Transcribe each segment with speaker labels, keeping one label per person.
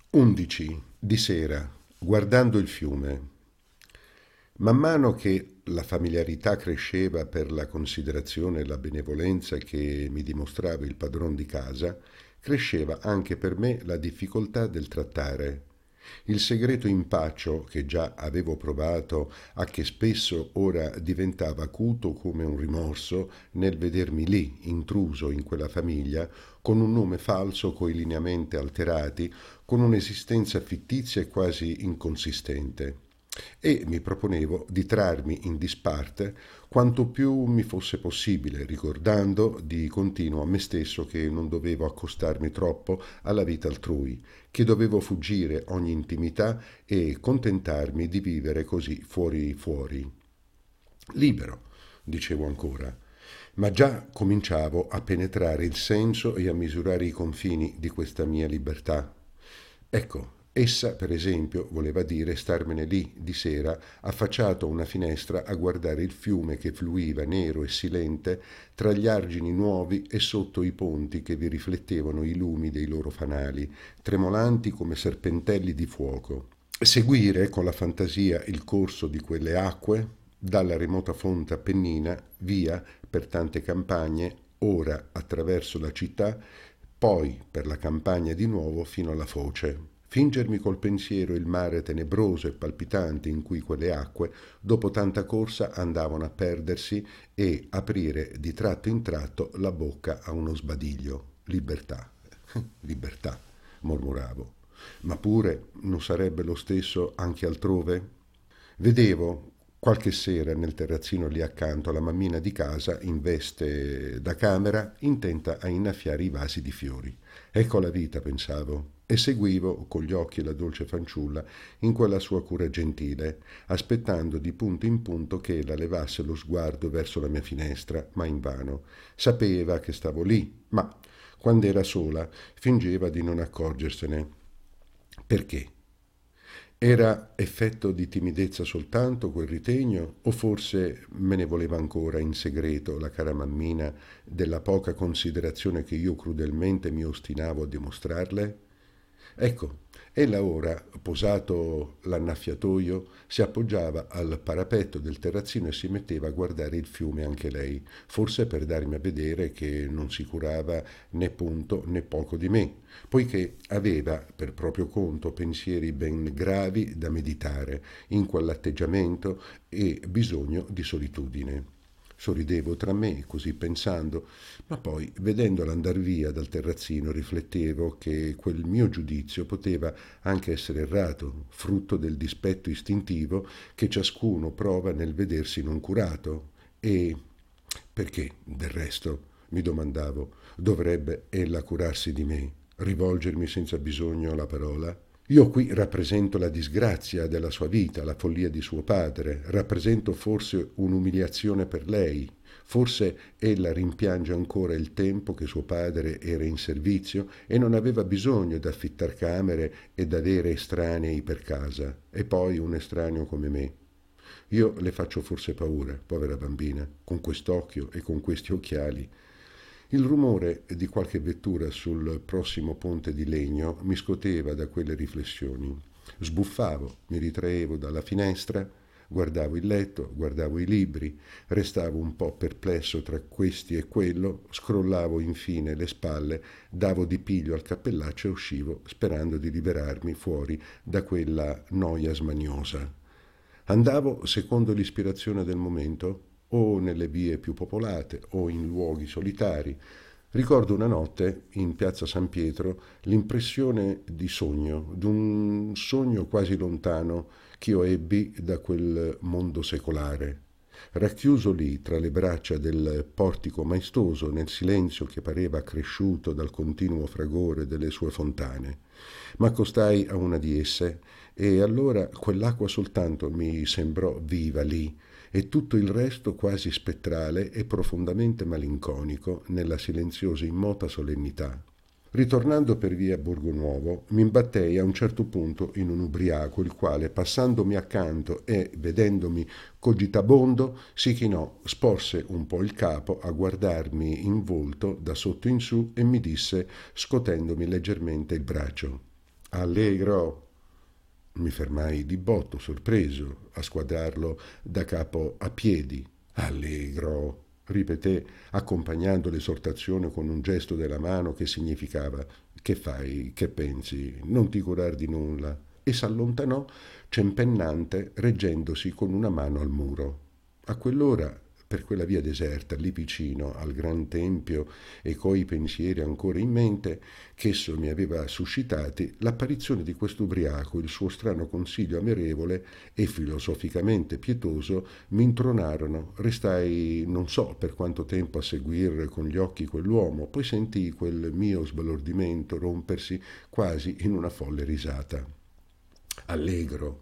Speaker 1: 11. Di sera, guardando il fiume. Man mano che la familiarità cresceva per la considerazione e la benevolenza che mi dimostrava il padron di casa, cresceva anche per me la difficoltà del trattare. Il segreto impaccio che già avevo provato, a che spesso ora diventava acuto come un rimorso nel vedermi lì, intruso in quella famiglia, con un nome falso coi lineamenti alterati, con un'esistenza fittizia e quasi inconsistente. E mi proponevo di trarmi in disparte quanto più mi fosse possibile, ricordando di continuo a me stesso che non dovevo accostarmi troppo alla vita altrui, che dovevo fuggire ogni intimità e contentarmi di vivere così fuori fuori. Libero, dicevo ancora, ma già cominciavo a penetrare il senso e a misurare i confini di questa mia libertà. Ecco, essa, per esempio, voleva dire starmene lì di sera, affacciato a una finestra a guardare il fiume che fluiva nero e silente tra gli argini nuovi e sotto i ponti che vi riflettevano i lumi dei loro fanali, tremolanti come serpentelli di fuoco. Seguire con la fantasia il corso di quelle acque, dalla remota fonte appennina, via per tante campagne, ora attraverso la città, poi per la campagna di nuovo fino alla foce. Fingermi col pensiero il mare tenebroso e palpitante in cui quelle acque, dopo tanta corsa, andavano a perdersi e aprire di tratto in tratto la bocca a uno sbadiglio. Libertà, libertà, mormoravo. Ma pure non sarebbe lo stesso anche altrove? Vedevo qualche sera nel terrazzino lì accanto la mammina di casa in veste da camera, intenta a innaffiare i vasi di fiori. Ecco la vita, pensavo, e seguivo con gli occhi la dolce fanciulla in quella sua cura gentile, aspettando di punto in punto che ella levasse lo sguardo verso la mia finestra, ma invano. Sapeva che stavo lì, ma quando era sola fingeva di non accorgersene. Perché? Era effetto di timidezza soltanto quel ritegno, o forse me ne voleva ancora in segreto la cara mammina della poca considerazione che io crudelmente mi ostinavo a dimostrarle? Ecco, ella ora, posato l'annaffiatoio, si appoggiava al parapetto del terrazzino e si metteva a guardare il fiume anche lei, forse per darmi a vedere che non si curava né punto né poco di me, poiché aveva per proprio conto pensieri ben gravi da meditare in quell'atteggiamento e bisogno di solitudine. Sorridevo tra me, così pensando, ma poi, vedendola andar via dal terrazzino, riflettevo che quel mio giudizio poteva anche essere errato, frutto del dispetto istintivo che ciascuno prova nel vedersi non curato. E perché, del resto, mi domandavo, dovrebbe ella curarsi di me, rivolgermi senza bisogno la parola? Io qui rappresento la disgrazia della sua vita, la follia di suo padre, rappresento forse un'umiliazione per lei, forse ella rimpiange ancora il tempo che suo padre era in servizio e non aveva bisogno d'affittar camere e d'avere estranei per casa, e poi un estraneo come me. Io le faccio forse paura, povera bambina, con quest'occhio e con questi occhiali. Il rumore di qualche vettura sul prossimo ponte di legno mi scoteva da quelle riflessioni. Sbuffavo, mi ritraevo dalla finestra, guardavo il letto, guardavo i libri, restavo un po' perplesso tra questi e quello, scrollavo infine le spalle, davo di piglio al cappellaccio e uscivo, sperando di liberarmi fuori da quella noia smaniosa. Andavo secondo l'ispirazione del momento, o nelle vie più popolate o in luoghi solitari. Ricordo una notte in piazza San Pietro l'impressione di sogno, d'un sogno quasi lontano ch'io ebbi da quel mondo secolare. Racchiuso lì tra le braccia del portico maestoso nel silenzio che pareva accresciuto dal continuo fragore delle sue fontane. M'accostai a una di esse e allora quell'acqua soltanto mi sembrò viva lì e tutto il resto quasi spettrale e profondamente malinconico nella silenziosa immota solennità. Ritornando per via Borgo Nuovo, mi imbattei a un certo punto in un ubriaco, il quale, passandomi accanto e vedendomi cogitabondo, si chinò, sporse un po' il capo a guardarmi in volto da sotto in su e mi disse, scotendomi leggermente il braccio: Allegro! Mi fermai di botto, sorpreso, a squadrarlo da capo a piedi. Allegro! Ripeté, accompagnando l'esortazione con un gesto della mano che significava che fai, che pensi, non ti curar di nulla, e s'allontanò cempennante, reggendosi con una mano al muro. A quell'ora, per quella via deserta, lì vicino al gran tempio e coi pensieri ancora in mente ch'esso mi aveva suscitati, l'apparizione di quest'ubriaco, il suo strano consiglio amirevole e filosoficamente pietoso mi intronarono. Restai non so per quanto tempo a seguir con gli occhi quell'uomo, poi sentii quel mio sbalordimento rompersi quasi in una folle risata. Allegro.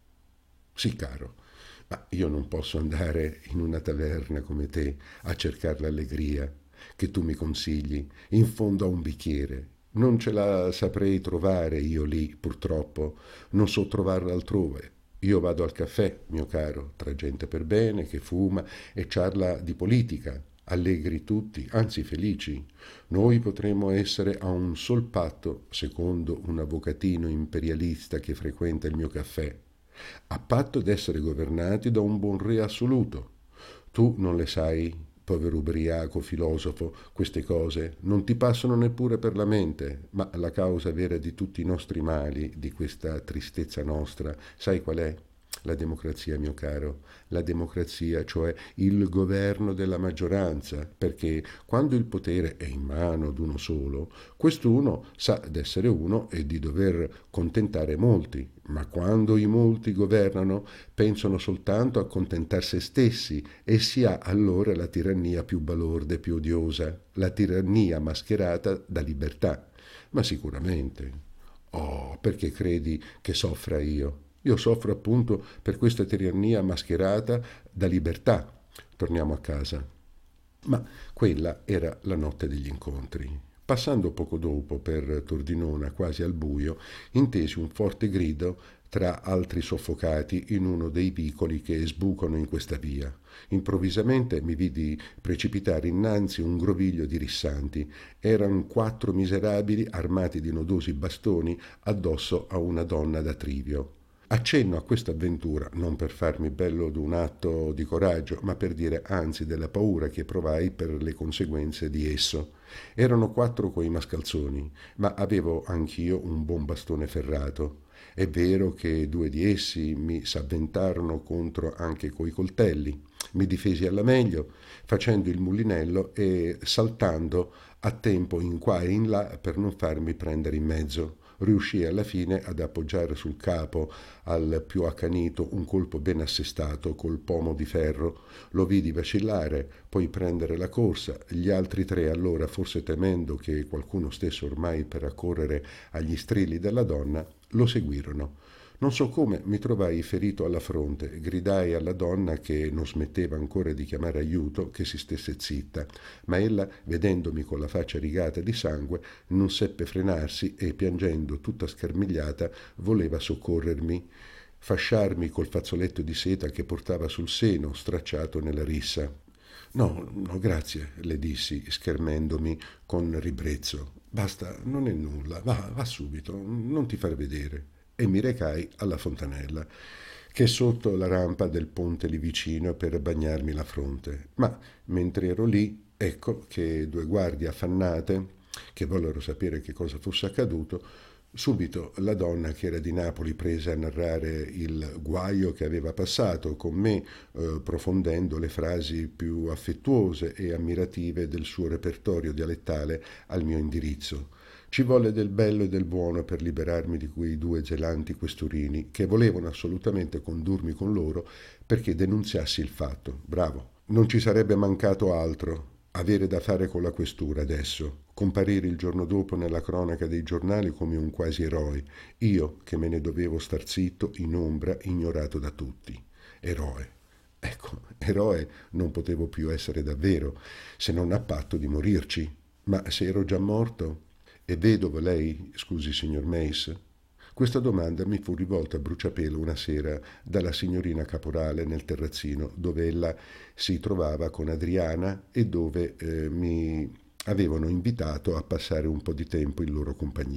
Speaker 1: Sì, caro, ma io non posso andare in una taverna come te a cercare l'allegria che tu mi consigli in fondo a un bicchiere. Non ce la saprei trovare io lì, purtroppo. Non so trovarla altrove. Io vado al caffè, mio caro, tra gente per bene che fuma e ciarla di politica, allegri tutti, anzi felici. Noi potremmo essere a un sol patto, secondo un avvocatino imperialista che frequenta il mio caffè, a patto d'essere governati da un buon re assoluto. Tu non le sai, povero ubriaco filosofo, queste cose non ti passano neppure per la mente, ma la causa vera di tutti i nostri mali, di questa tristezza nostra, sai qual è? La democrazia, mio caro, la democrazia, cioè il governo della maggioranza, perché quando il potere è in mano d'uno solo, quest'uno sa d'essere uno e di dover contentare molti, ma quando i molti governano pensano soltanto a contentar se stessi e si ha allora la tirannia più balorda e più odiosa, la tirannia mascherata da libertà. Ma sicuramente. Oh, perché credi che soffra io? Io soffro appunto per questa tirannia mascherata da libertà. Torniamo a casa. Ma quella era la notte degli incontri. Passando poco dopo per Tordinona, quasi al buio, intesi un forte grido tra altri soffocati in uno dei vicoli che sbucano in questa via. Improvvisamente mi vidi precipitare innanzi un groviglio di rissanti. Erano 4 miserabili armati di nodosi bastoni addosso a una donna da trivio. Accenno a questa avventura non per farmi bello d'un atto di coraggio, ma per dire anzi della paura che provai per le conseguenze di esso. Erano 4 coi mascalzoni, ma avevo anch'io un buon bastone ferrato. È vero che 2 di essi mi s'avventarono contro anche coi coltelli. Mi difesi alla meglio, facendo il mulinello e saltando a tempo in qua e in là per non farmi prendere in mezzo. Riuscii alla fine ad appoggiare sul capo al più accanito un colpo ben assestato col pomo di ferro. Lo vidi vacillare, poi prendere la corsa. Gli altri 3 allora, forse temendo che qualcuno stesse ormai per accorrere agli strilli della donna, lo seguirono. Non so come mi trovai ferito alla fronte, gridai alla donna che non smetteva ancora di chiamare aiuto che si stesse zitta, ma ella, vedendomi con la faccia rigata di sangue, non seppe frenarsi e, piangendo tutta scarmigliata, voleva soccorrermi, fasciarmi col fazzoletto di seta che portava sul seno, stracciato nella rissa. No, no, grazie, le dissi, schermendomi con ribrezzo. Basta, non è nulla, va subito, non ti far vedere. E mi recai alla fontanella, che è sotto la rampa del ponte lì vicino per bagnarmi la fronte. Ma mentre ero lì, ecco che 2 guardie affannate, che vollero sapere che cosa fosse accaduto, subito la donna che era di Napoli prese a narrare il guaio che aveva passato con me, profondendo le frasi più affettuose e ammirative del suo repertorio dialettale al mio indirizzo. Ci volle del bello e del buono per liberarmi di quei 2 zelanti questurini che volevano assolutamente condurmi con loro perché denunziassi il fatto. Bravo. Non ci sarebbe mancato altro. Avere da fare con la questura adesso, comparire il giorno dopo nella cronaca dei giornali come un quasi eroe, io che me ne dovevo star zitto, in ombra, ignorato da tutti. Eroe. Ecco, eroe non potevo più essere davvero, se non a patto di morirci. Ma se ero già morto? È vedovo lei, scusi, signor Mace? Questa domanda mi fu rivolta a bruciapelo una sera dalla signorina Caporale nel terrazzino dove ella si trovava con Adriana e dove mi avevano invitato a passare un po' di tempo in loro compagnia.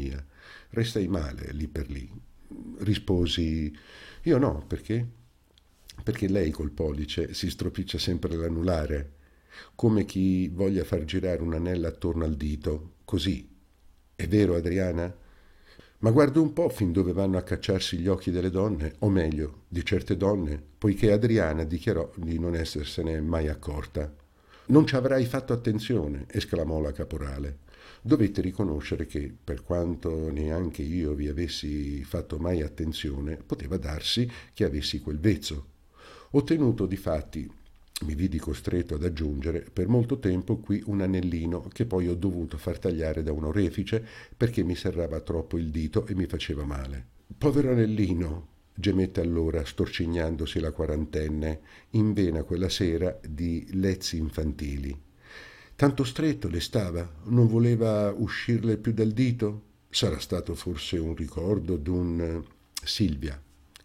Speaker 1: Restai male lì per lì. Risposi: io no, perché? Perché lei col pollice si stropiccia sempre l'anulare, come chi voglia far girare un anello attorno al dito, così. È vero, Adriana? Ma guarda un po' fin dove vanno a cacciarsi gli occhi delle donne, o meglio, di certe donne, poiché Adriana dichiarò di non essersene mai accorta. Non ci avrai fatto attenzione, esclamò la caporale. Dovette riconoscere che, per quanto neanche io vi avessi fatto mai attenzione, poteva darsi che avessi quel vezzo. Ottenuto difatti, mi vidi costretto ad aggiungere per molto tempo qui un anellino che poi ho dovuto far tagliare da un orefice perché mi serrava troppo il dito e mi faceva male. Povero anellino, gemette allora, storcignandosi la quarantenne, in vena quella sera di lezzi infantili. Tanto stretto le stava? Non voleva uscirle più dal dito? Sarà stato forse un ricordo d'un... Silvia,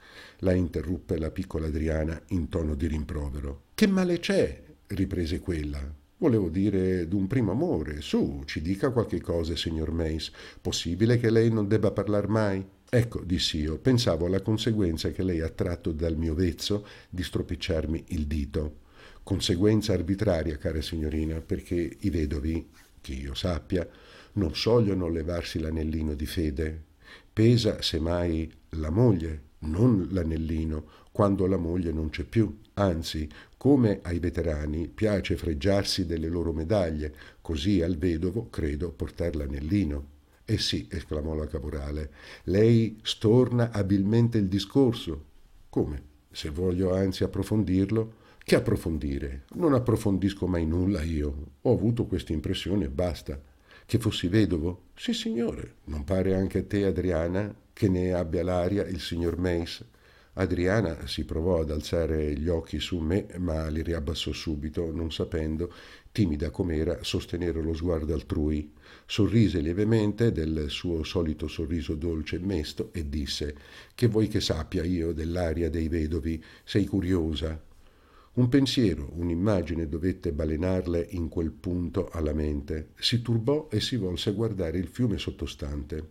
Speaker 1: la interruppe la piccola Adriana in tono di rimprovero. Che male c'è? Riprese quella. Volevo dire d'un primo amore. Su, ci dica qualche cosa, signor Mace. Possibile che lei non debba parlar mai? Ecco, dissi io, pensavo alla conseguenza che lei ha tratto dal mio vezzo di stropicciarmi il dito. Conseguenza arbitraria, cara signorina, perché i vedovi, che io sappia, non sogliono levarsi l'anellino di fede. Pesa, semmai, la moglie, non l'anellino, quando la moglie non c'è più. Anzi, come ai veterani piace fregiarsi delle loro medaglie, così al vedovo credo portar l'anellino. Eh sì, esclamò la caporale, lei storna abilmente il discorso. Come? Se voglio anzi approfondirlo? Che approfondire? Non approfondisco mai nulla io. Ho avuto questa impressione e basta. Che fossi vedovo? Sì, signore. Non pare anche a te, Adriana, che ne abbia l'aria il signor Mace? Adriana si provò ad alzare gli occhi su me, ma li riabbassò subito, non sapendo, timida com'era, sostenere lo sguardo altrui. Sorrise lievemente del suo solito sorriso dolce e mesto e disse: che vuoi che sappia io dell'aria dei vedovi? Sei curiosa? Un pensiero, un'immagine dovette balenarle in quel punto alla mente. Si turbò e si volse a guardare il fiume sottostante.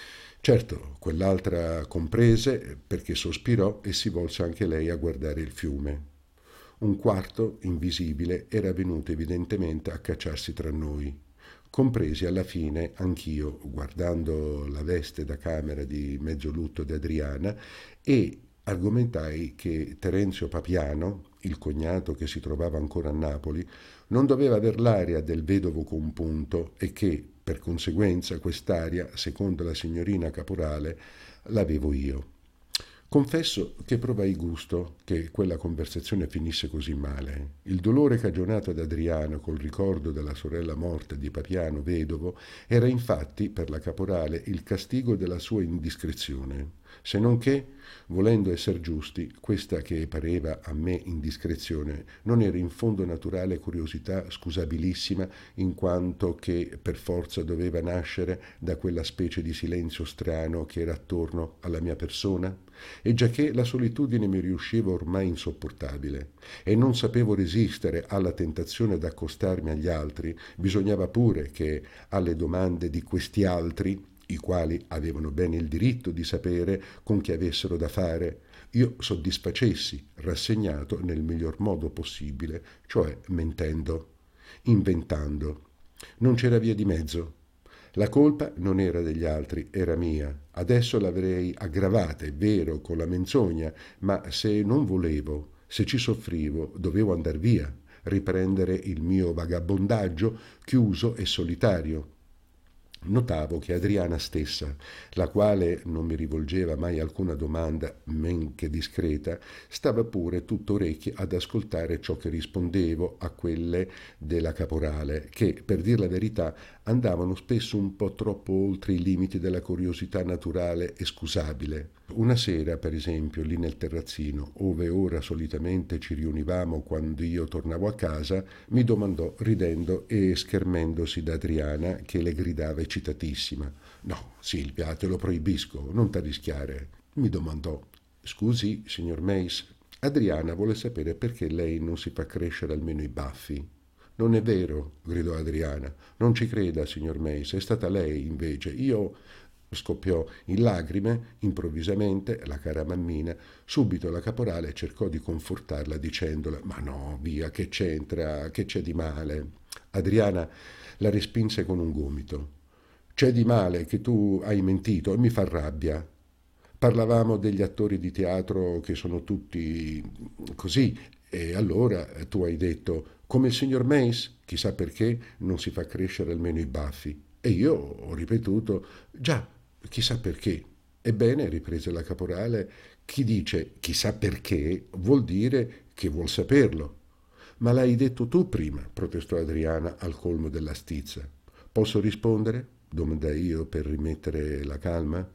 Speaker 1: Certo, quell'altra comprese perché sospirò e si volse anche lei a guardare il fiume. Un quarto, invisibile, era venuto evidentemente a cacciarsi tra noi. Compresi alla fine anch'io, guardando la veste da camera di mezzo lutto di Adriana, e argomentai che Terenzio Papiano, il cognato che si trovava ancora a Napoli, non doveva aver l'aria del vedovo compunto e che, per conseguenza, quest'aria, secondo la signorina caporale, l'avevo io. Confesso che provai gusto che quella conversazione finisse così male. Il dolore cagionato ad Adriano col ricordo della sorella morta di Papiano vedovo era infatti per la caporale il castigo della sua indiscrezione, se non che, volendo esser giusti, questa che pareva a me indiscrezione non era in fondo naturale curiosità scusabilissima, in quanto che per forza doveva nascere da quella specie di silenzio strano che era attorno alla mia persona, e giacché la solitudine mi riusciva ormai insopportabile e non sapevo resistere alla tentazione d'accostarmi agli altri, bisognava pure che alle domande di questi altri, i quali avevano bene il diritto di sapere con chi avessero da fare, io soddisfacessi, rassegnato nel miglior modo possibile, cioè mentendo, inventando. Non c'era via di mezzo. La colpa non era degli altri, era mia. Adesso l'avrei aggravata, è vero, con la menzogna, ma se non volevo, se ci soffrivo, dovevo andar via, riprendere il mio vagabondaggio chiuso e solitario. Notavo che Adriana stessa, la quale non mi rivolgeva mai alcuna domanda, men che discreta, stava pure tutto orecchi ad ascoltare ciò che rispondevo a quelle della caporale, che, per dir la verità, andavano spesso un po' troppo oltre i limiti della curiosità naturale e scusabile. Una sera, per esempio, lì nel terrazzino, ove ora solitamente ci riunivamo quando io tornavo a casa, mi domandò, ridendo e schermendosi da Adriana, che le gridava eccitatissima: «No, Silvia, te lo proibisco, non t'arrischiare». Mi domandò: «Scusi, signor Mace, Adriana vuole sapere perché lei non si fa crescere almeno i baffi». «Non è vero», gridò Adriana. «Non ci creda, signor Mace, è stata lei, invece. Io...» Scoppiò in lagrime, improvvisamente, la cara mammina. Subito la caporale cercò di confortarla dicendole: «Ma no, via, che c'entra, che c'è di male?» Adriana la respinse con un gomito. «C'è di male che tu hai mentito e mi fa rabbia. Parlavamo degli attori di teatro che sono tutti così, e allora tu hai detto, come il signor Mace, chissà perché non si fa crescere almeno i baffi. E io ho ripetuto, già, chissà perché. Ebbene, riprese la caporale, chi dice chissà perché vuol dire che vuol saperlo. Ma l'hai detto tu prima, protestò Adriana al colmo della stizza. Posso rispondere? Domandai io per rimettere la calma.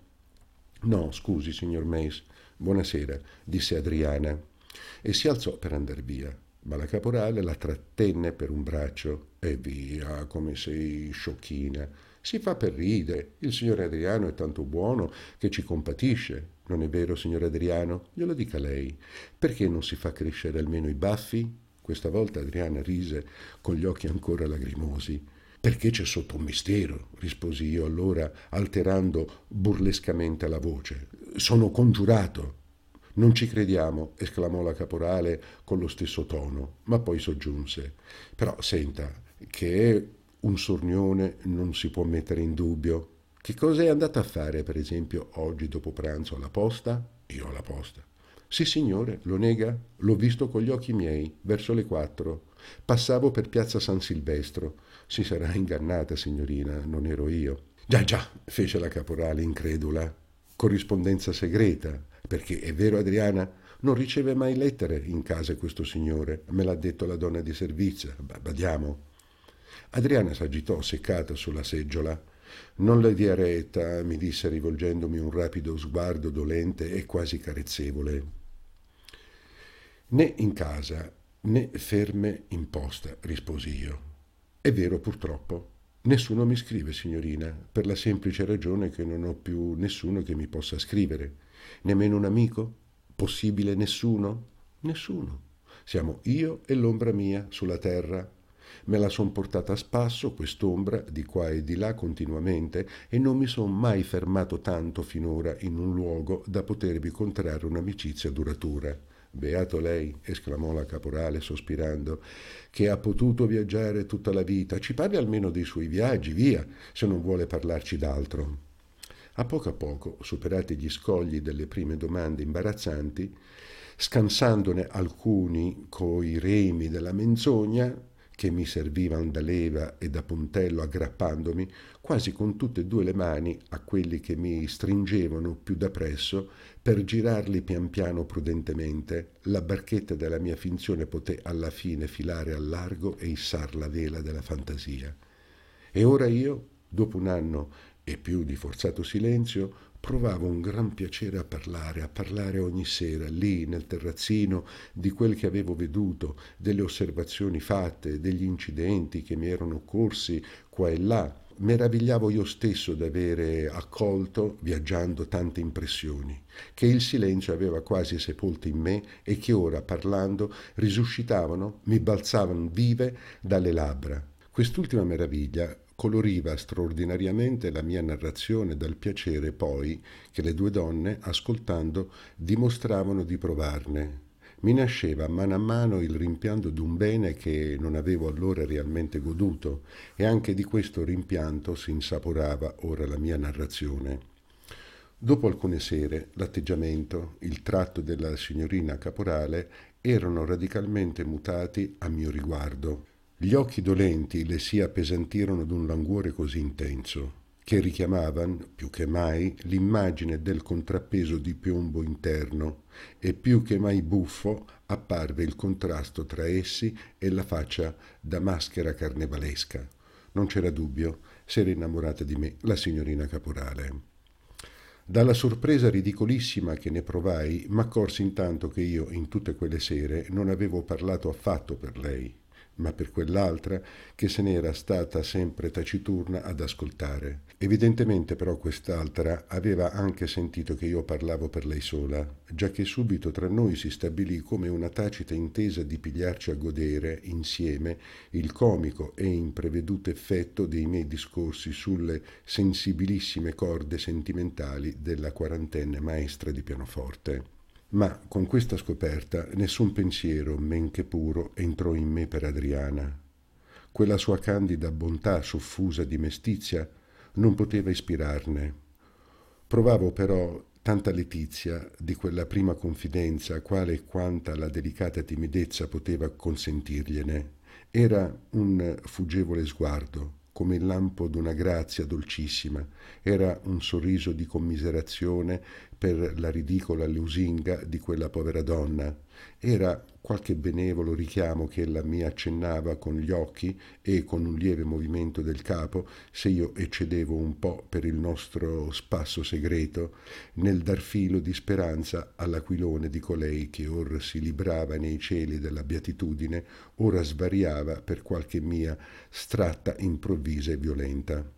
Speaker 1: No, scusi, signor Mace. Buonasera, disse Adriana e si alzò per andar via. Ma la caporale la trattenne per un braccio. E via, come sei sciocchina. Si fa per ridere. Il signor Adriano è tanto buono che ci compatisce. Non è vero, signor Adriano? Glielo dica lei. Perché non si fa crescere almeno i baffi? Questa volta Adriana rise con gli occhi ancora lagrimosi. Perché c'è sotto un mistero, risposi io allora, alterando burlescamente la voce. Sono congiurato. Non ci crediamo, esclamò la caporale con lo stesso tono, ma poi soggiunse. Però senta, che è un sornione non si può mettere in dubbio. Che cosa è andata a fare, per esempio, oggi dopo pranzo alla posta? Io alla posta. Sì, signore, lo nega? L'ho visto con gli occhi miei, verso le 4. Passavo per piazza San Silvestro. Si sarà ingannata, signorina, non ero io. Già, già, fece la caporale incredula. Corrispondenza segreta, perché è vero, Adriana? Non riceve mai lettere in casa questo signore, me l'ha detto la donna di servizio. Badiamo. Adriana s'agitò seccata sulla seggiola. Non le dia retta, mi disse rivolgendomi un rapido sguardo dolente e quasi carezzevole. Né in casa né ferme in posta, risposi io. È vero, purtroppo. Nessuno mi scrive, signorina, per la semplice ragione che non ho più nessuno che mi possa scrivere. Nemmeno un amico? Possibile nessuno? Nessuno. Siamo io e l'ombra mia sulla terra. Me la son portata a spasso, quest'ombra, di qua e di là continuamente, e non mi son mai fermato tanto finora in un luogo da potervi contrarre un'amicizia duratura. Beato lei, esclamò la caporale sospirando, che ha potuto viaggiare tutta la vita. Ci parli almeno dei suoi viaggi, via, se non vuole parlarci d'altro. A poco, superati gli scogli delle prime domande imbarazzanti, scansandone alcuni coi remi della menzogna, che mi servivan da leva e da puntello aggrappandomi, quasi con tutte e due le mani a quelli che mi stringevano più da presso, per girarli pian piano prudentemente, la barchetta della mia finzione poté alla fine filare al largo e issar la vela della fantasia. E ora io, dopo un anno e più di forzato silenzio, provavo un gran piacere a parlare ogni sera, lì nel terrazzino, di quel che avevo veduto, delle osservazioni fatte, degli incidenti che mi erano occorsi qua e là. Meravigliavo io stesso d'avere accolto, viaggiando, tante impressioni, che il silenzio aveva quasi sepolte in me e che ora, parlando, risuscitavano, mi balzavano vive dalle labbra. Quest'ultima meraviglia coloriva straordinariamente la mia narrazione dal piacere poi che le due donne, ascoltando, dimostravano di provarne. Mi nasceva a mano il rimpianto d'un bene che non avevo allora realmente goduto, e anche di questo rimpianto si insaporava ora la mia narrazione. Dopo alcune sere, l'atteggiamento, il tratto della signorina caporale erano radicalmente mutati a mio riguardo. Gli occhi dolenti le si appesantirono d'un languore così intenso che richiamavan, più che mai, l'immagine del contrappeso di piombo interno, e più che mai buffo apparve il contrasto tra essi e la faccia da maschera carnevalesca. Non c'era dubbio, s'era innamorata di me la signorina caporale. Dalla sorpresa ridicolissima che ne provai, m'accorsi intanto che io, in tutte quelle sere, non avevo parlato affatto per lei. ma per quell'altra che se n'era stata sempre taciturna ad ascoltare. Evidentemente però quest'altra aveva anche sentito che io parlavo per lei sola, giacché subito tra noi si stabilì come una tacita intesa di pigliarci a godere insieme il comico e impreveduto effetto dei miei discorsi sulle sensibilissime corde sentimentali della quarantenne maestra di pianoforte. Ma con questa scoperta nessun pensiero, men che puro, entrò in me per Adriana. Quella sua candida bontà soffusa di mestizia non poteva ispirarne. Provavo però tanta letizia di quella prima confidenza, quale e quanta la delicata timidezza poteva consentirgliene. Era un fuggevole sguardo, come il lampo d'una grazia dolcissima, era un sorriso di commiserazione per la ridicola lusinga di quella povera donna, era qualche benevolo richiamo che ella mi accennava con gli occhi e con un lieve movimento del capo se io eccedevo un po' per il nostro spasso segreto nel dar filo di speranza all'aquilone di colei che or si librava nei cieli della beatitudine, ora svariava per qualche mia stratta improvvisa e violenta.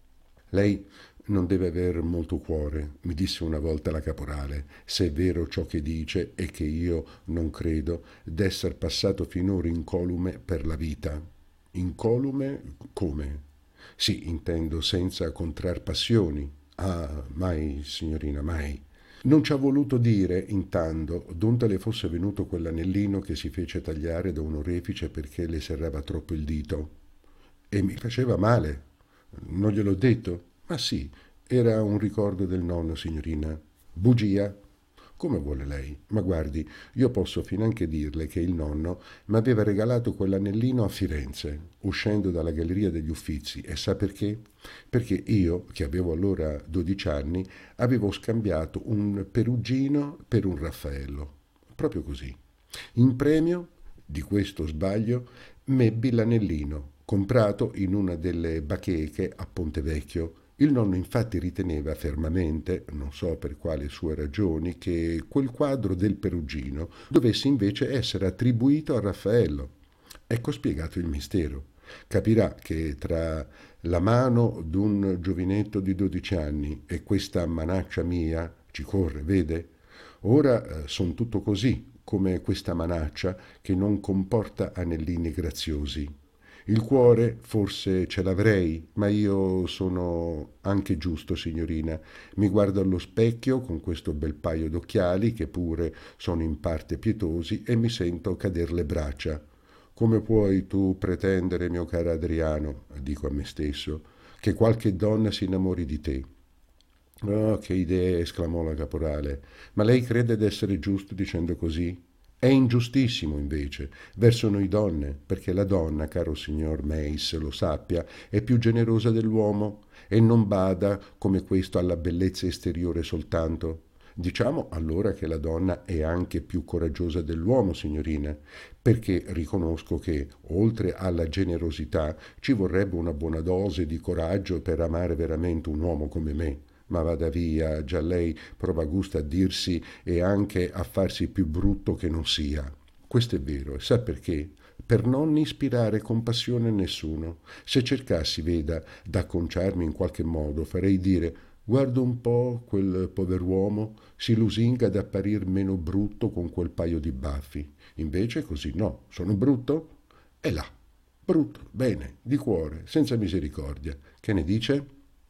Speaker 1: Lei non deve aver molto cuore, mi disse una volta la caporale, se è vero ciò che dice e che io non credo d'esser passato finora incolume per la vita. Incolume come? Sì, intendo senza contrar passioni. Ah, mai, signorina, mai. Non ci ha voluto dire, intanto, d'onde le fosse venuto quell'anellino che si fece tagliare da un orefice perché le serrava troppo il dito. E mi faceva male. Non gliel'ho detto? Ma sì, era un ricordo del nonno, signorina. Bugia? Come vuole lei? Ma guardi, io posso finanche dirle che il nonno mi aveva regalato quell'anellino a Firenze, uscendo dalla galleria degli Uffizi. E sa perché? Perché io, che avevo allora 12 anni, avevo scambiato un Perugino per un Raffaello. Proprio così. In premio di questo sbaglio m'ebbi l'anellino, comprato in una delle bacheche a Ponte Vecchio. Il nonno infatti riteneva fermamente, non so per quali sue ragioni, che quel quadro del Perugino dovesse invece essere attribuito a Raffaello. Ecco spiegato il mistero. Capirà che tra la mano d'un giovinetto di 12 anni e questa manaccia mia ci corre, vede? Ora son tutto così, come questa manaccia che non comporta anellini graziosi. Il cuore forse ce l'avrei, ma io sono anche giusto, signorina. Mi guardo allo specchio con questo bel paio d'occhiali, che pure sono in parte pietosi, e mi sento cader le braccia. Come puoi tu pretendere, mio caro Adriano, dico a me stesso, che qualche donna si innamori di te? Oh, che idee, esclamò la caporale. Ma lei crede d'essere giusto dicendo così? È ingiustissimo, invece, verso noi donne, perché la donna, caro signor Meis, lo sappia, è più generosa dell'uomo e non bada come questo alla bellezza esteriore soltanto. Diciamo allora che la donna è anche più coraggiosa dell'uomo, signorina, perché riconosco che, oltre alla generosità, ci vorrebbe una buona dose di coraggio per amare veramente un uomo come me. Ma vada via, già lei prova gusto a dirsi e anche a farsi più brutto che non sia. Questo è vero, e sa perché? Per non ispirare compassione a nessuno. Se cercassi, veda, d'acconciarmi in qualche modo, farei dire: guarda un po' quel pover'uomo, si lusinga ad apparir meno brutto con quel paio di baffi. Invece così no, sono brutto? E là, brutto, bene, di cuore, senza misericordia. Che ne dice?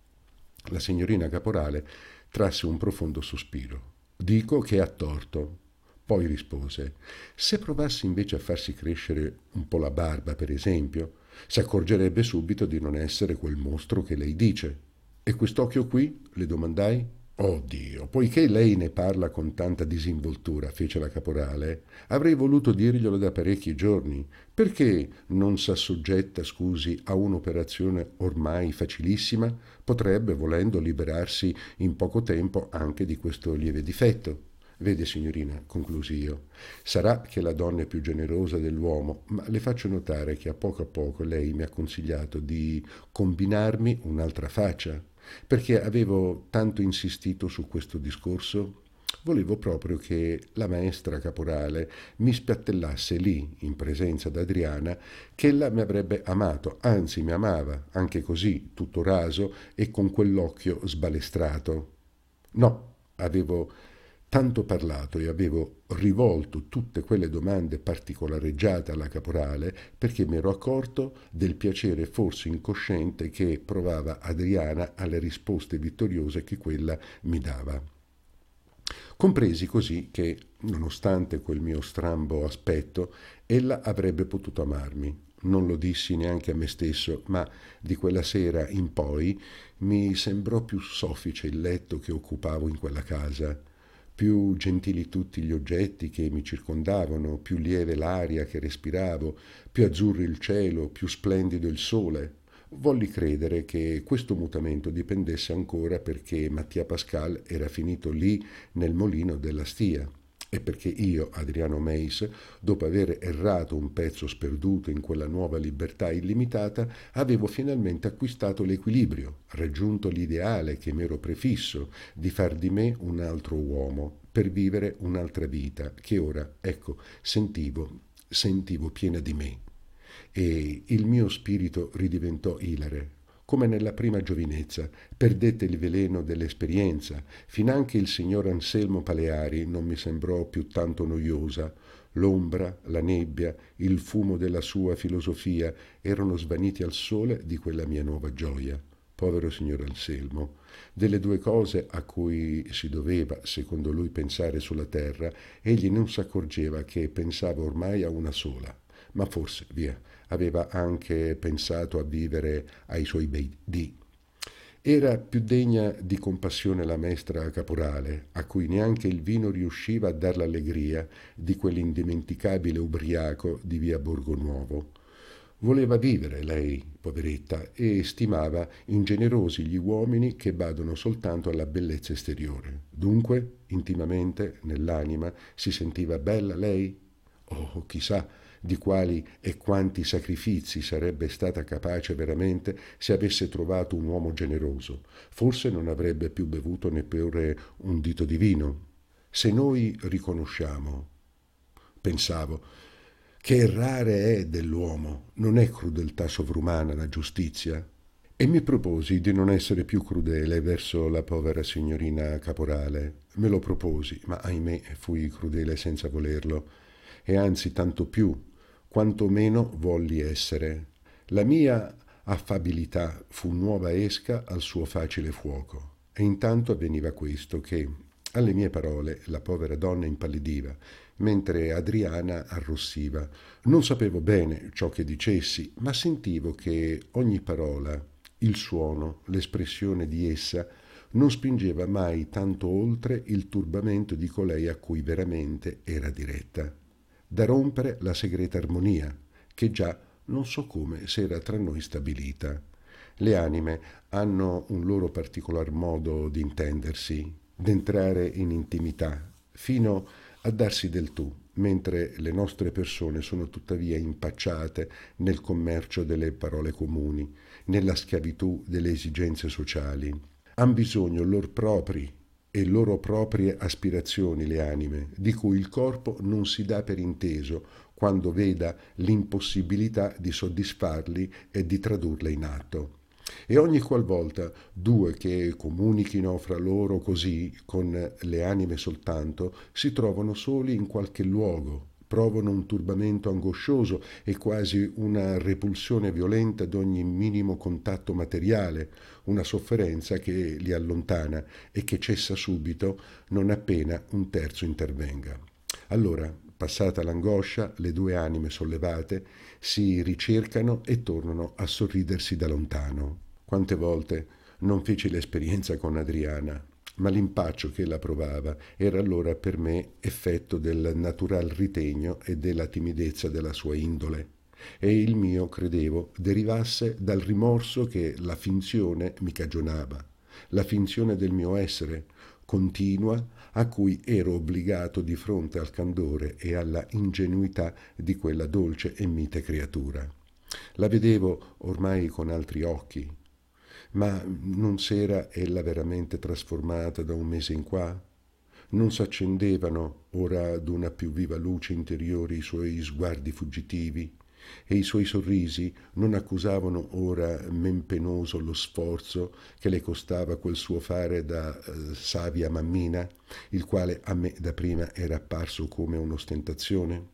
Speaker 1: La signorina Caporale trasse un profondo sospiro. Dico che ha torto. Poi rispose: se provassi invece a farsi crescere un po' la barba, per esempio, si accorgerebbe subito di non essere quel mostro che lei dice. E quest'occhio qui? Le domandai. Oh Dio, poiché lei ne parla con tanta disinvoltura, fece la caporale, avrei voluto dirglielo da parecchi giorni. Perché non s'assoggetta, scusi, a un'operazione ormai facilissima? Potrebbe, volendo, liberarsi in poco tempo anche di questo lieve difetto. Vede, signorina, conclusi io, sarà che la donna è più generosa dell'uomo, ma le faccio notare che a poco lei mi ha consigliato di combinarmi un'altra faccia. Perché avevo tanto insistito su questo discorso? volevo proprio che la maestra caporale mi spiattellasse lì, in presenza d'Adriana, che ella mi avrebbe amato, anzi mi amava, anche così, tutto raso e con quell'occhio sbalestrato. No, avevo tanto parlato e avevo rivolto tutte quelle domande particolareggiate alla caporale perché mi ero accorto del piacere forse incosciente che provava Adriana alle risposte vittoriose che quella mi dava. Compresi così che, nonostante quel mio strambo aspetto, ella avrebbe potuto amarmi. Non lo dissi neanche a me stesso, ma di quella sera in poi mi sembrò più soffice il letto che occupavo in quella casa, più gentili tutti gli oggetti che mi circondavano, più lieve l'aria che respiravo, più azzurro il cielo, più splendido il sole. Volli credere che questo mutamento dipendesse ancora perché Mattia Pascal era finito lì nel molino della stia e perché io, Adriano Meis, dopo aver errato un pezzo sperduto in quella nuova libertà illimitata, avevo finalmente acquistato l'equilibrio, raggiunto l'ideale che m'ero prefisso di far di me un altro uomo, per vivere un'altra vita che ora, ecco, sentivo piena di me. E il mio spirito ridiventò ilare, come nella prima giovinezza, perdette il veleno dell'esperienza, finanche il signor Anselmo Paleari non mi sembrò più tanto noiosa. L'ombra, la nebbia, il fumo della sua filosofia erano svaniti al sole di quella mia nuova gioia. Povero signor Anselmo, delle due cose a cui si doveva, secondo lui, pensare sulla terra, egli non s'accorgeva che pensava ormai a una sola. Ma forse, via, aveva anche pensato a vivere ai suoi bei dì. Era più degna di compassione la maestra caporale, a cui neanche il vino riusciva a dar l'allegria di quell'indimenticabile ubriaco di via Borgonuovo. Voleva vivere lei, poveretta, e stimava ingenerosi gli uomini che badono soltanto alla bellezza esteriore. Dunque, intimamente, nell'anima, si sentiva bella lei? Oh, chissà di quali e quanti sacrifici sarebbe stata capace veramente se avesse trovato un uomo generoso. Forse non avrebbe più bevuto neppure un dito di vino. Se noi riconosciamo, pensavo, che errare è dell'uomo, non è crudeltà sovrumana la giustizia? E mi proposi di non essere più crudele verso la povera signorina caporale. Me lo proposi, ma ahimè fui crudele senza volerlo, e anzi tanto più, quanto meno volli essere. La mia affabilità fu nuova esca al suo facile fuoco, e intanto avveniva questo, che alle mie parole la povera donna impallidiva, mentre Adriana arrossiva. Non sapevo bene ciò che dicessi, ma sentivo che ogni parola, il suono, l'espressione di essa non spingeva mai tanto oltre il turbamento di colei a cui veramente era diretta, da rompere la segreta armonia, che già non so come s'era tra noi stabilita. Le anime hanno un loro particolar modo di intendersi, d'entrare in intimità, fino a darsi del tu, mentre le nostre persone sono tuttavia impacciate nel commercio delle parole comuni, nella schiavitù delle esigenze sociali. Han bisogno lor propri e loro proprie aspirazioni le anime, di cui il corpo non si dà per inteso quando veda l'impossibilità di soddisfarli e di tradurle in atto. E ogni qualvolta due che comunichino fra loro così, con le anime soltanto, si trovano soli in qualche luogo, provano un turbamento angoscioso e quasi una repulsione violenta d'ogni minimo contatto materiale, una sofferenza che li allontana e che cessa subito non appena un terzo intervenga. Allora, passata l'angoscia, le due anime sollevate si ricercano e tornano a sorridersi da lontano. Quante volte non feci l'esperienza con Adriana, ma l'impaccio che ella provava era allora per me effetto del natural ritegno e della timidezza della sua indole, e il mio, credevo, derivasse dal rimorso che la finzione mi cagionava, la finzione del mio essere, continua, a cui ero obbligato di fronte al candore e alla ingenuità di quella dolce e mite creatura. La vedevo ormai con altri occhi, ma non s'era ella veramente trasformata da un mese in qua? Non s'accendevano ora ad una più viva luce interiore i suoi sguardi fuggitivi, e i suoi sorrisi non accusavano ora men penoso lo sforzo che le costava quel suo fare da savia mammina, il quale a me dapprima era apparso come un'ostentazione?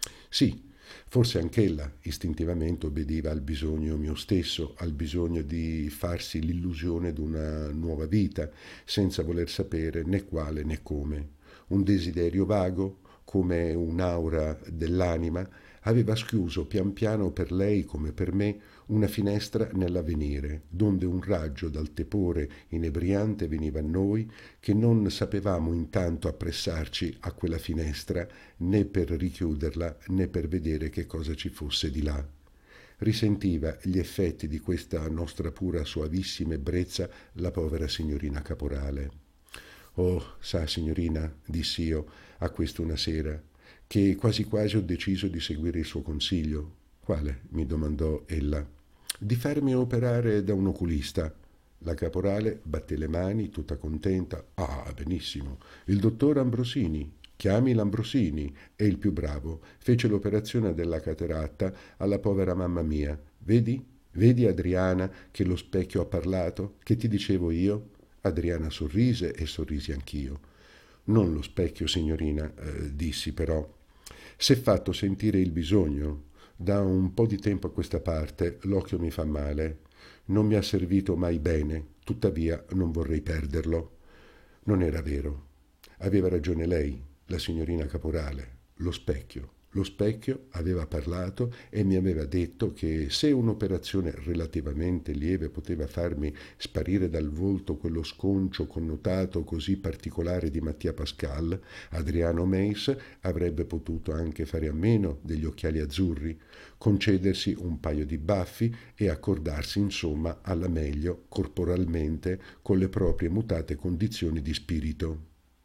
Speaker 1: Sì, forse anch'ella istintivamente obbediva al bisogno mio stesso, al bisogno di farsi l'illusione d'una nuova vita, senza voler sapere né quale né come. Un desiderio vago, come un'aura dell'anima, aveva schiuso pian piano per lei come per me una finestra nell'avvenire, donde un raggio dal tepore inebriante veniva a noi, che non sapevamo intanto appressarci a quella finestra né per richiuderla né per vedere che cosa ci fosse di là. Risentiva gli effetti di questa nostra pura soavissima ebbrezza la povera signorina Caporale. Oh, sa, signorina, dissi io a questo una sera, che quasi quasi ho deciso di seguire il suo consiglio. Quale? Mi domandò ella. Di farmi operare da un oculista. La caporale batté le mani, tutta contenta. Ah, benissimo. Il dottor Ambrosini. Chiami l'Ambrosini. È il più bravo. Fece l'operazione della cataratta alla povera mamma mia. Vedi? Vedi, Adriana, che lo specchio ha parlato? Che ti dicevo io? Adriana sorrise e sorrisi anch'io. Non lo specchio, signorina, dissi però. S'è fatto sentire il bisogno. Da un po' di tempo a questa parte l'occhio mi fa male. Non mi ha servito mai bene, tuttavia non vorrei perderlo. Non era vero. Aveva ragione lei, la signorina Caporale. Lo specchio. Lo specchio aveva parlato e mi aveva detto che se un'operazione relativamente lieve poteva farmi sparire dal volto quello sconcio connotato così particolare di Mattia Pascal, Adriano Meis avrebbe potuto anche fare a meno degli occhiali azzurri, concedersi un paio di baffi e accordarsi insomma alla meglio corporalmente con le proprie mutate condizioni di spirito.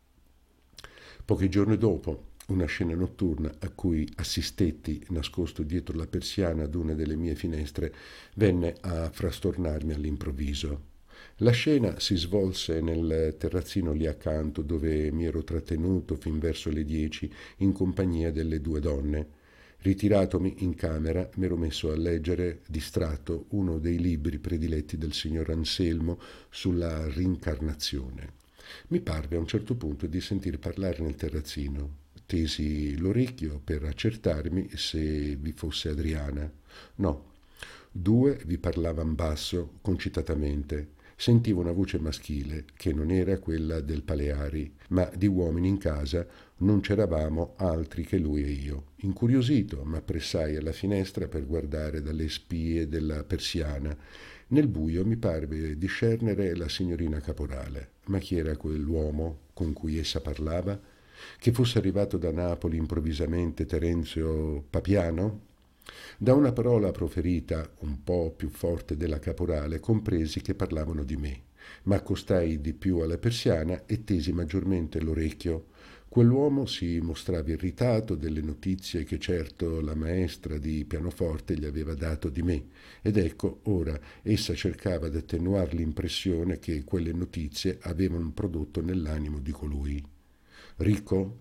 Speaker 1: Pochi giorni dopo, una scena notturna a cui assistetti nascosto dietro la persiana d'una delle mie finestre venne a frastornarmi all'improvviso. La scena si svolse nel terrazzino lì accanto dove mi ero trattenuto fin verso le 10 in compagnia delle due donne. Ritiratomi in camera, m'ero messo a leggere, distratto, uno dei libri prediletti del signor Anselmo sulla rincarnazione. Mi parve a un certo punto di sentir parlare nel terrazzino. Tesi l'orecchio per accertarmi se vi fosse Adriana. No, due vi parlavan basso, concitatamente. Sentivo una voce maschile, che non era quella del Paleari, ma di uomini in casa non c'eravamo altri che lui e io. Incuriosito, m'appressai alla finestra per guardare dalle spie della persiana. Nel buio mi parve discernere la signorina Caporale. Ma chi era quell'uomo con cui essa parlava? Che fosse arrivato da Napoli improvvisamente Terenzio Papiano? Da una parola proferita, un po' più forte della caporale, compresi che parlavano di me. M'accostai di più alla persiana e tesi maggiormente l'orecchio. Quell'uomo si mostrava irritato delle notizie che certo la maestra di pianoforte gli aveva dato di me, ed ecco, ora essa cercava di attenuare l'impressione che quelle notizie avevano prodotto nell'animo di colui. Ricco?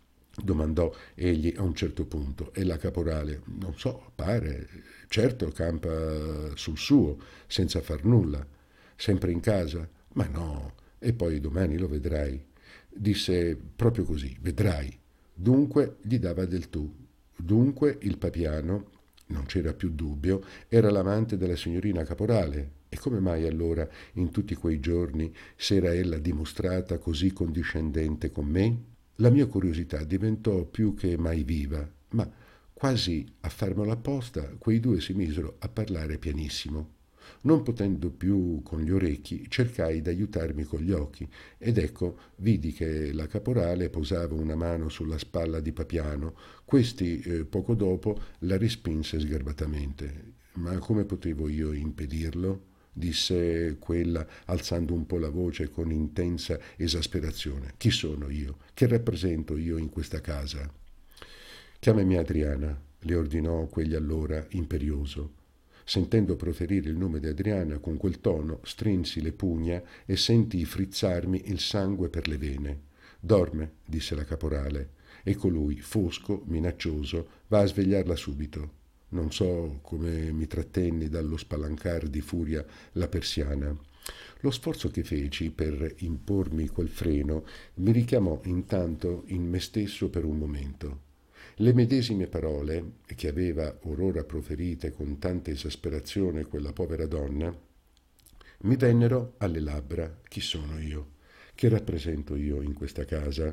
Speaker 1: Domandò egli a un certo punto, e la caporale, non so, pare, certo campa sul suo, senza far nulla, sempre in casa, ma no, e poi domani lo vedrai. Disse proprio così, vedrai. Dunque gli dava del tu. Dunque il Papiano, non c'era più dubbio, era l'amante della signorina Caporale. E come mai allora, in tutti quei giorni, s'era ella dimostrata così condiscendente con me? La mia curiosità diventò più che mai viva, ma quasi a farmelo apposta, quei due si misero a parlare pianissimo. Non potendo più con gli orecchi, cercai d'aiutarmi con gli occhi, ed ecco, vidi che la caporale posava una mano sulla spalla di Papiano. Questi, poco dopo, la respinse sgarbatamente. Ma come potevo io impedirlo? Disse quella, alzando un po' la voce con intensa esasperazione. Chi sono io? Che rappresento io in questa casa? Chiamami Adriana, le ordinò quegli allora, imperioso. Sentendo proferire il nome di Adriana con quel tono, strinsi le pugna e sentii frizzarmi il sangue per le vene. Dorme, disse la caporale, e colui, fosco, minaccioso, va a svegliarla subito. Non so come mi trattenni dallo spalancar di furia la persiana. Lo sforzo che feci per impormi quel freno mi richiamò intanto in me stesso per un momento. Le medesime parole che aveva or ora proferite con tanta esasperazione quella povera donna mi vennero alle labbra. Chi sono io? Che rappresento io in questa casa?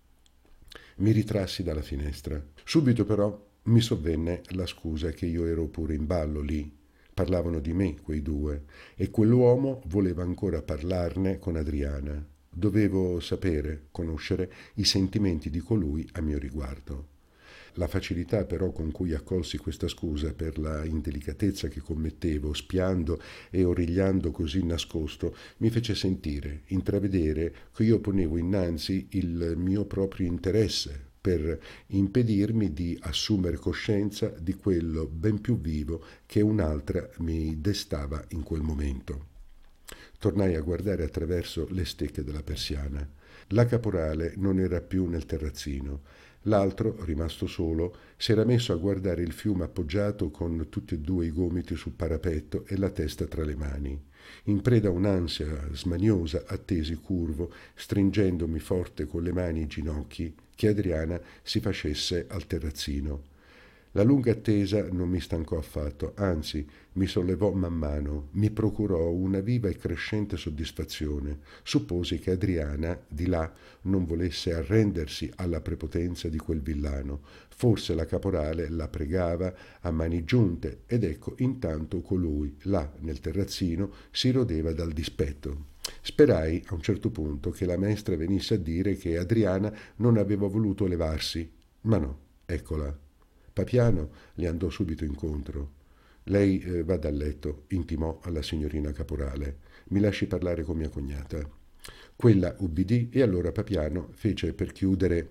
Speaker 1: Mi ritrassi dalla finestra. Subito però mi sovvenne la scusa che io ero pure in ballo lì. Parlavano di me quei due e quell'uomo voleva ancora parlarne con Adriana. Dovevo sapere, conoscere i sentimenti di colui a mio riguardo. La facilità però con cui accolsi questa scusa per la indelicatezza che commettevo, spiando e origliando così nascosto, mi fece sentire, intravedere che io ponevo innanzi il mio proprio interesse per impedirmi di assumere coscienza di quello ben più vivo che un'altra mi destava in quel momento. Tornai a guardare attraverso le stecche della persiana. La caporale non era più nel terrazzino. L'altro, rimasto solo, si era messo a guardare il fiume appoggiato con tutti e due i gomiti sul parapetto e la testa tra le mani. In preda a un'ansia smaniosa attesi curvo, stringendomi forte con le mani i ginocchi, che Adriana si facesse al terrazzino. La lunga attesa non mi stancò affatto, anzi mi sollevò man mano, mi procurò una viva e crescente soddisfazione. Supposi che Adriana, di là, non volesse arrendersi alla prepotenza di quel villano. Forse la caporale la pregava a mani giunte ed ecco intanto colui, là nel terrazzino, si rodeva dal dispetto. Sperai a un certo punto che la maestra venisse a dire che Adriana non aveva voluto levarsi, ma no, eccola. Papiano le andò subito incontro. Lei vada a letto, intimò alla signorina caporale. Mi lasci parlare con mia cognata. Quella ubbidì e allora Papiano fece per chiudere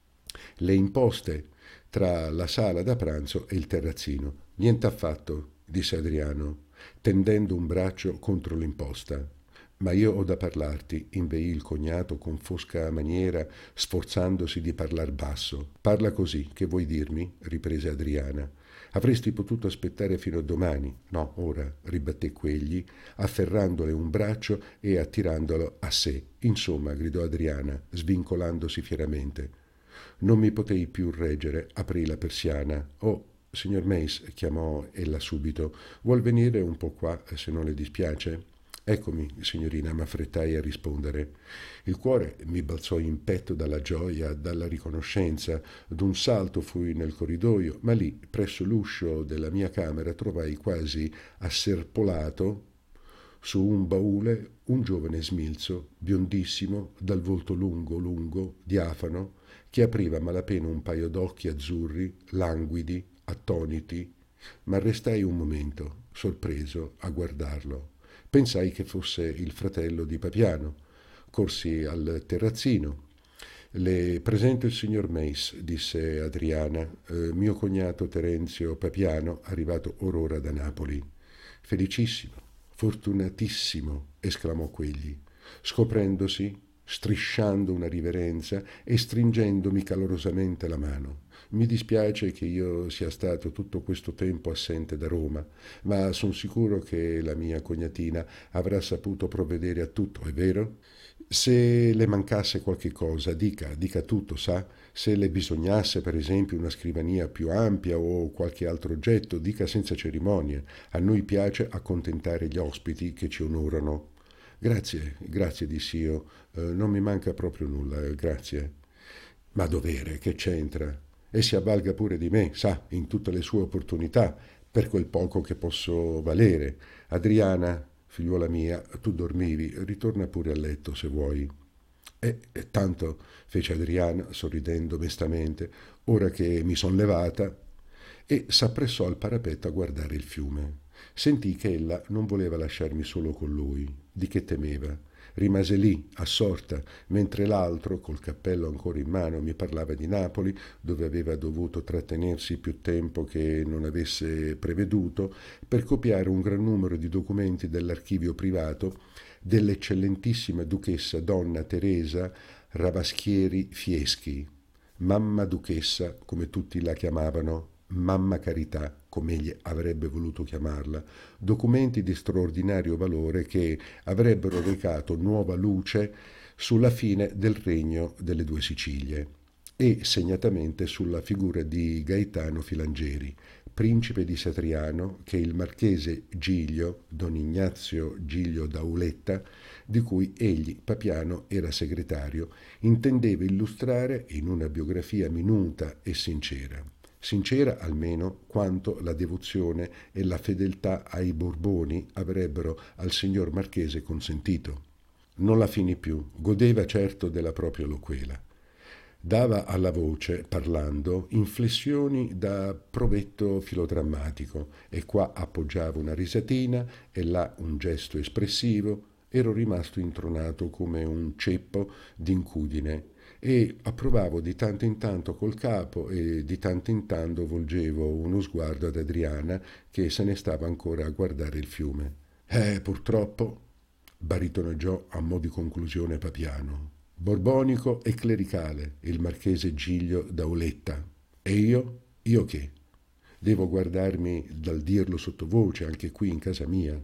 Speaker 1: le imposte tra la sala da pranzo e il terrazzino. Niente affatto, disse Adriano, tendendo un braccio contro l'imposta. Ma io ho da parlarti, inveì il cognato con fosca maniera, sforzandosi di parlar basso. Parla così, che vuoi dirmi? Riprese Adriana. Avresti potuto aspettare fino a domani. No, ora, ribatté quegli, afferrandole un braccio e attirandolo a sé. Insomma, gridò Adriana, svincolandosi fieramente. Non mi potei più reggere, aprì la persiana. Oh, signor Mace, chiamò ella subito, vuol venire un po' qua, se non le dispiace? Eccomi, signorina, m'affrettai a rispondere. Il cuore mi balzò in petto dalla gioia, dalla riconoscenza. D'un salto fui nel corridoio, ma lì, presso l'uscio della mia camera, trovai quasi asserpolato su un baule un giovane smilzo, biondissimo, dal volto lungo, lungo, diafano, che apriva a malapena un paio d'occhi azzurri, languidi, attoniti, ma restai un momento, sorpreso, a guardarlo. Pensai che fosse il fratello di Papiano. Corsi al terrazzino. Le presento il signor Mace, disse Adriana, mio cognato Terenzio Papiano, arrivato or ora da Napoli. Felicissimo, fortunatissimo, esclamò quegli, scoprendosi, strisciando una riverenza e stringendomi calorosamente la mano. Mi dispiace che io sia stato tutto questo tempo assente da Roma, ma sono sicuro che la mia cognatina avrà saputo provvedere a tutto, è vero? Se le mancasse qualche cosa, dica tutto, sa? Se le bisognasse, per esempio, una scrivania più ampia o qualche altro oggetto, dica senza cerimonie. A noi piace accontentare gli ospiti che ci onorano. Grazie, dissi io. Non mi manca proprio nulla, grazie. Ma dovere, che c'entra? E si avvalga pure di me, sa, in tutte le sue opportunità, per quel poco che posso valere. Adriana, figliuola mia, tu dormivi, ritorna pure a letto se vuoi. Tanto, fece Adriana, sorridendo mestamente, ora che mi son levata, e s'appressò al parapetto a guardare il fiume. Sentii che ella non voleva lasciarmi solo con lui. Di che temeva? Rimase lì, assorta, mentre l'altro, col cappello ancora in mano, mi parlava di Napoli, dove aveva dovuto trattenersi più tempo che non avesse preveduto, per copiare un gran numero di documenti dell'archivio privato dell'eccellentissima duchessa donna Teresa Ravaschieri Fieschi, mamma duchessa, come tutti la chiamavano, mamma Carità, come egli avrebbe voluto chiamarla, documenti di straordinario valore che avrebbero recato nuova luce sulla fine del regno delle due Sicilie e segnatamente sulla figura di Gaetano Filangieri, principe di Satriano, che il marchese Giglio, don Ignazio Giglio d'Auletta, di cui egli, Papiano, era segretario, intendeva illustrare in una biografia minuta e sincera. Sincera almeno quanto la devozione e la fedeltà ai Borboni avrebbero al signor marchese consentito. Non la finì più, godeva certo della propria loquela. Dava alla voce, parlando, inflessioni da provetto filodrammatico, e qua appoggiava una risatina e là un gesto espressivo. Ero rimasto intronato come un ceppo d'incudine e approvavo di tanto in tanto col capo e di tanto in tanto volgevo uno sguardo ad Adriana che se ne stava ancora a guardare il fiume. Purtroppo, baritoneggiò a mo' di conclusione Papiano, borbonico e clericale, il marchese Giglio d'Auletta. E io? Io che? Devo guardarmi dal dirlo sottovoce anche qui in casa mia.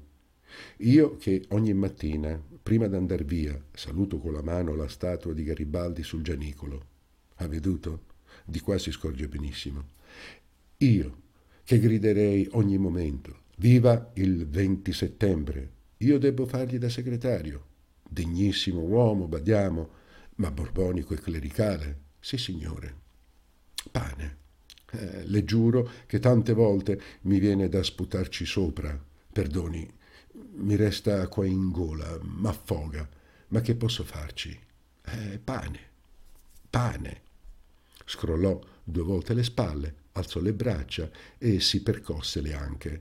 Speaker 1: Io che ogni mattina, prima d'andar via, saluto con la mano la statua di Garibaldi sul Gianicolo. Ha veduto? Di qua si scorge benissimo. Io che griderei ogni momento, viva il 20 settembre, io debbo fargli da segretario. Degnissimo uomo, badiamo, ma borbonico e clericale. Sì, signore. Pane. Le giuro che tante volte mi viene da sputarci sopra. Perdoni, mi resta qua in gola, m'affoga. Ma che posso farci? Pane. Pane. Scrollò 2 volte le spalle, alzò le braccia e si percosse le anche.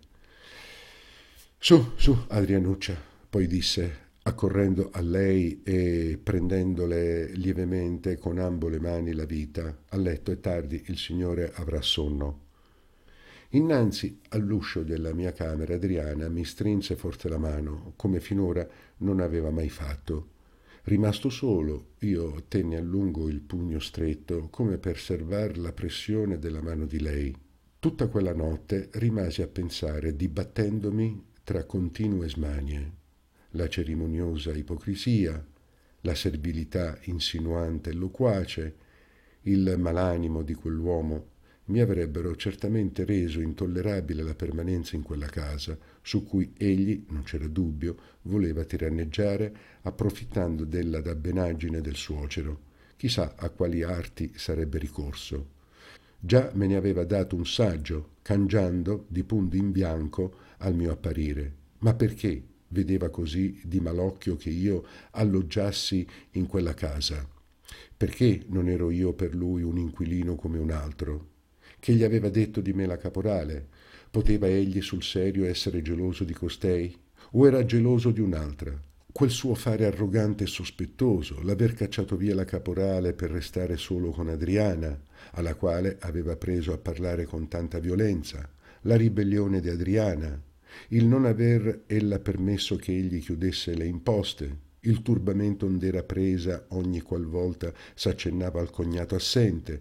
Speaker 1: Su, su, Adrianuccia, poi disse, accorrendo a lei e prendendole lievemente con ambo le mani la vita. A letto è tardi, il signore avrà sonno. Innanzi all'uscio della mia camera Adriana mi strinse forte la mano, come finora non aveva mai fatto. Rimasto solo, io tenni a lungo il pugno stretto, come per servar la pressione della mano di lei. Tutta quella notte rimasi a pensare, dibattendomi tra continue smanie, la cerimoniosa ipocrisia, la servilità insinuante e loquace, il malanimo di quell'uomo mi avrebbero certamente reso intollerabile la permanenza in quella casa, su cui egli, non c'era dubbio, voleva tiranneggiare, approfittando della dabbenaggine del suocero. Chissà a quali arti sarebbe ricorso. Già me ne aveva dato un saggio, cangiando di punto in bianco al mio apparire. Ma perché vedeva così di malocchio che io alloggiassi in quella casa? Perché non ero io per lui un inquilino come un altro? Che gli aveva detto di me la caporale? Poteva egli sul serio essere geloso di costei? O era geloso di un'altra? Quel suo fare arrogante e sospettoso, l'aver cacciato via la caporale per restare solo con Adriana, alla quale aveva preso a parlare con tanta violenza, la ribellione di Adriana, il non aver ella permesso che egli chiudesse le imposte, il turbamento ond'era presa ogni qualvolta s'accennava al cognato assente,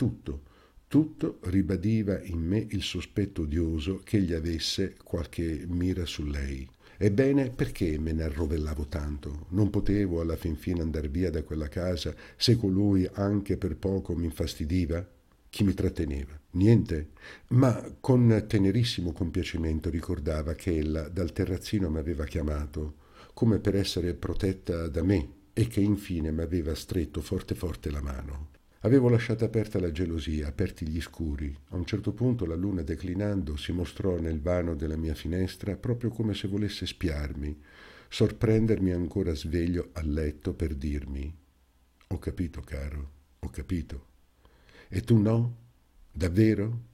Speaker 1: tutto ribadiva in me il sospetto odioso che egli avesse qualche mira su lei. Ebbene, perché me ne arrovellavo tanto? Non potevo alla fin fine andar via da quella casa se colui anche per poco mi infastidiva? Chi mi tratteneva? Niente. Ma con tenerissimo compiacimento ricordava che ella dal terrazzino mi aveva chiamato, come per essere protetta da me, e che infine mi aveva stretto forte forte la mano. Avevo lasciato aperta la gelosia, aperti gli scuri. A un certo punto la luna, declinando, si mostrò nel vano della mia finestra proprio come se volesse spiarmi, sorprendermi ancora sveglio a letto per dirmi: «Ho capito, caro, ho capito. E tu no? Davvero?»